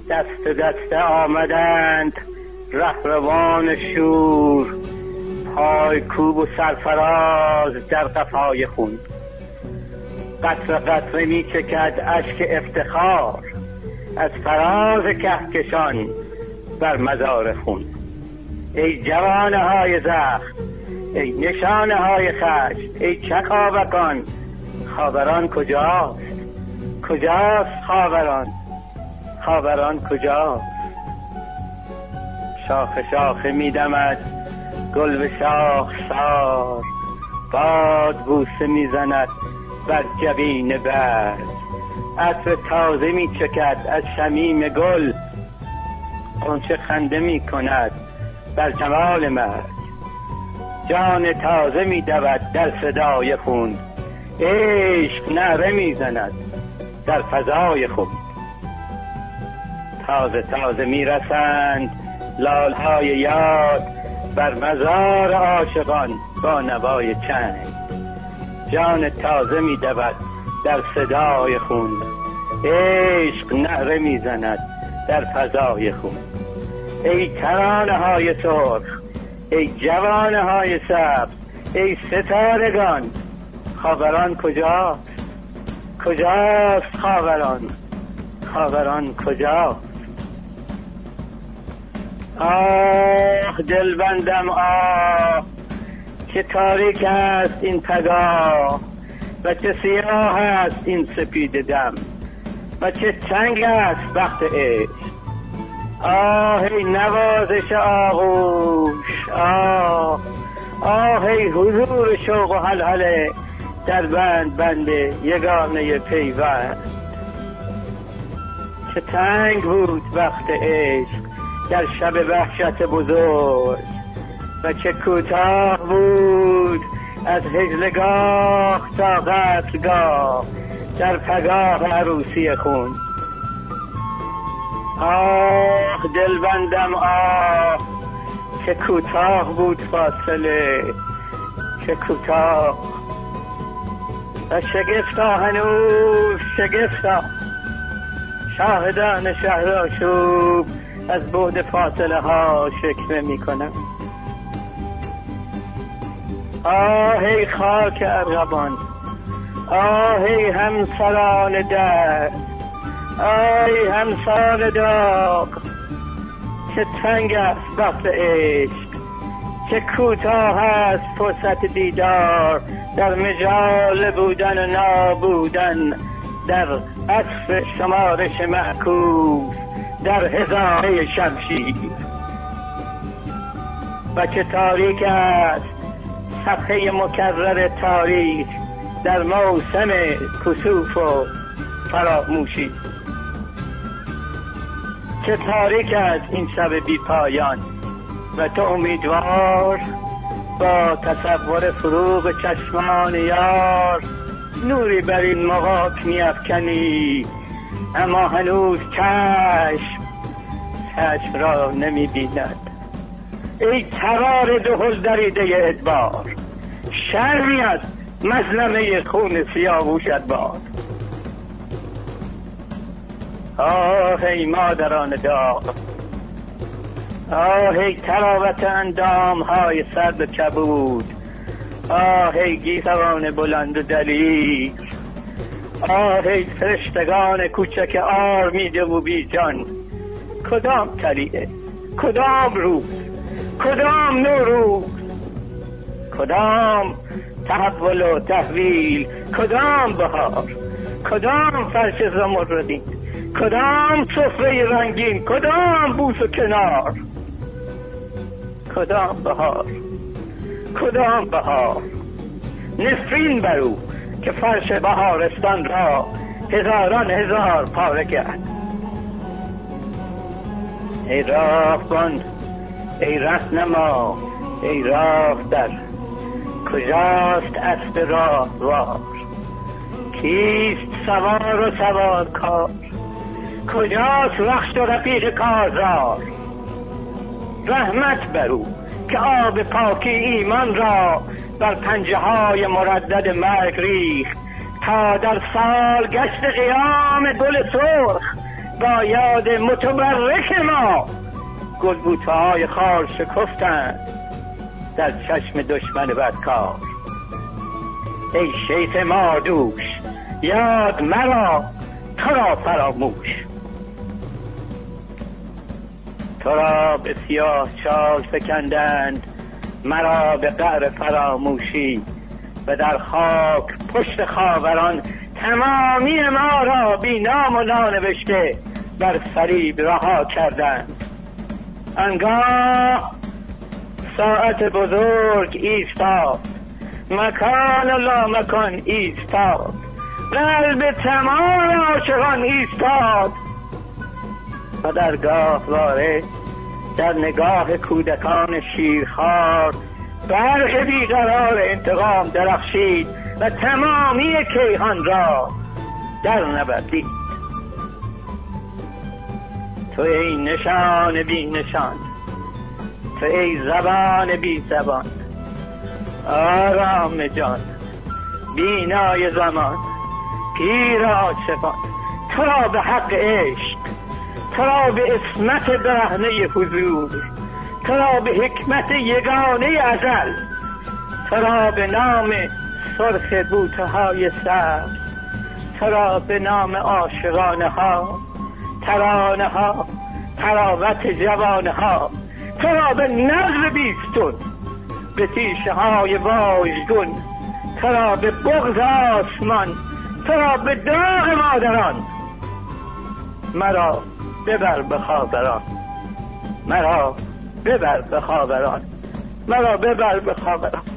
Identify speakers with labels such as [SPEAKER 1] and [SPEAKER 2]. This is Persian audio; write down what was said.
[SPEAKER 1] دست دست آمدند رهروان شور، پای کوب و سرفراز در قفای خون. قطره قطره می چکد اشک افتخار از فراز کهکشان بر مزار خون. ای جوانه های زخم، ای نشانه های خشم، ای چخابکان، خاوران کجاست؟ کجاست خاوران؟ خاوران کجاست؟ شاخه شاخه می دمد گل به شاخ سار، باد بوسه می زند بر جبین برگ. عطر تازه می چکد از شمیم گل، غنچه خنده می کند بر جمال مرگ. جان تازه می دود در صدای خون، عشق نعره می زند در فضای خون. تازه تازه می رسند لالهای یاد بر مزار عاشقان با نوای چنگ. جان تازه می دود در صدای خون، عشق نعره می زند در فضای خون. ای ترانه های سرخ، ای جوانه های سبز، ای ستارگان، خاوران کجاست؟ کجاست خاوران؟ خاوران کجاست؟ آه دلبندم آه، چه تاریک است این پگاه و چه سیاه است این سپید دم و چه تنگ است بخت عشق. آه ای نوازش آغوش، آه آه ای حضور شوق و هلهله در بند بند یگانه پیوند. چه تنگ بود بخت عشق در شب وحشت بزرگ و چه کوتاه بود از هجلگاه تا قتلگاه در پگاه عروسی خون. آه دلبندم آه، چه کوتاه بود فاصله، چه کوتاه و شگفتا هنوز شگفتا. شاهدان شهر آشوب از بعد فاصله ها شکوه می کنند. آه ای خاک ارغوان، آه ای همسران درد، ای همسران داغ، چه تنگ است بخت عشق، چه کوتاه است فرصت دیدار در مجال بودن و نابودن، در عطف شمارش معکوس در هزاره شمشیر. و چه تاریک است صفحه مکرر تاریخ در موسم کسوف و فراموشی. چه تاریک است این شب بی پایان و تو امیدوار با تصور فروغ چشمان یار نوری بر این مغاک می افکنی، اما هنوز چشم را نمی بیند. ای ترار دهل دریده ادبار، شرمی از مظلمه خون سیاووشت باد. آه ای مادران داغ، آه ای تراوت اندام های سرد و کبود، آه ای گیسوان بلند و دلیر، آه ای فرشتگان کوچک آرمیده و بی جان. کدام طریقه، کدام روز، کدام نوروز، کدام تحول و تحویل، کدام بهار، کدام فرش زمردین، کدام سفره رنگین، کدام بوس و کنار، کدام بهار، کدام بهار. نفرین بر او که فرش بهارستان را هزاران هزار پاره کرد. ای راهبان، ای رهنما، ای راهبر، کجاست اسب راهوار؟ کیست سوار و سوارکار؟ کجاست رخش و رفیق کارزار؟ رحمت بر او که آب پاکی ایمان را بر پنجه های مردد مرگ ریخت تا در سال گشت قیام گل سرخ با یاد متبرک ما گلبوته های خار شکفتند در چشم دشمن بدکار. ای شیخ مادوش یاد مرا تو را فراموش، تو را به سیاه چال فکندند مرا به قعر فراموشی و در خاک پشت خاوران تمامی ما را بی نام و نانوشته بر صلیب رها کردند. آنگاه ساعت بزرگ ایستاد، مکان لامکان ایستاد، قلب تمام عاشقان ایستاد و در گاهواره در نگاه کودکان شیرخوار برق بیقرار انتقام درخشید و تمامی کیهان را در نوردید. تو ای نشان بی نشان، تو ای زبان بی زبان، آرام جان، بینای زمان، پیر عاشقان، تو را به حق عشق، تو را به عصمت برهنه حضور، تو را به حکمت یگانه ازل، تو را به نام سرخ بوته های سبز، تو را به نام عاشقانه ها، ترانه ها، تراوت جوانه ها، تو را به نظر بیستون، به تیشه های واژگون، تو را به بغض آسمان، تو را به داغ مادران. مرا ببر به خاوران، مرا ببر به خاوران، مرا ببر به خاوران.